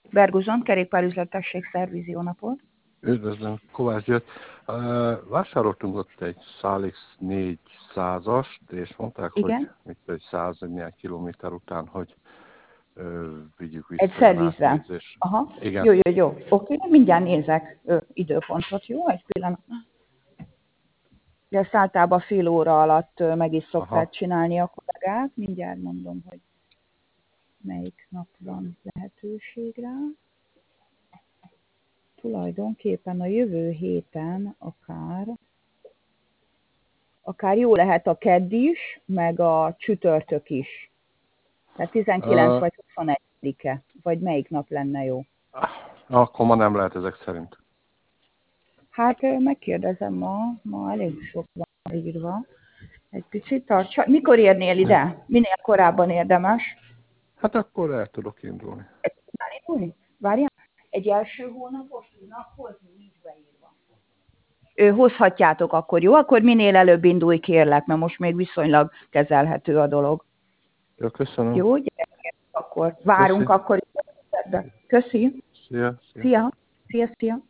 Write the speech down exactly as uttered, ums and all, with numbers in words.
Berguzon, kerékpárüzletesség Szervízió napot. Üdvözlöm, Kovács György. Vásároltunk ott egy Salix négyszázast, és mondták, Igen. hogy mit egy száz néhány kilométer után, hogy ö, vigyük vissza. Egy szervizre. átnézés. Aha. Igen. Jó, jó, jó. Oké, mindjárt nézek ö, időpontot, jó? Egy pillanat. De ezt általában fél óra alatt ö, meg is szokták Aha. csinálni a kollégák. Mindjárt mondom, hogy melyik nap van lehetőség rá. Tulajdonképpen a jövő héten akár, akár jó lehet a kedd is, meg a csütörtök is. Tehát tizenkilenc Uh, vagy huszonegyedike, vagy melyik nap lenne jó? akkor ma nem lehet ezek szerint. Hát ö, megkérdezem ma, ma elég sok van írva. Egy picit tartsa. Mikor érnél ide? Minél korábban érdemes? Hát akkor el tudok indulni. Már indulni? Várjál. Egy első hónapos tudnak hozni, nincs beírva. Ő, hozhatjátok akkor, jó? Akkor minél előbb indulj, kérlek, mert most még viszonylag kezelhető a dolog. Jó, köszönöm. Jó, gyerek, akkor várunk Köszi. akkor. Köszi. Szia. Szia. Szia. Szia, szia.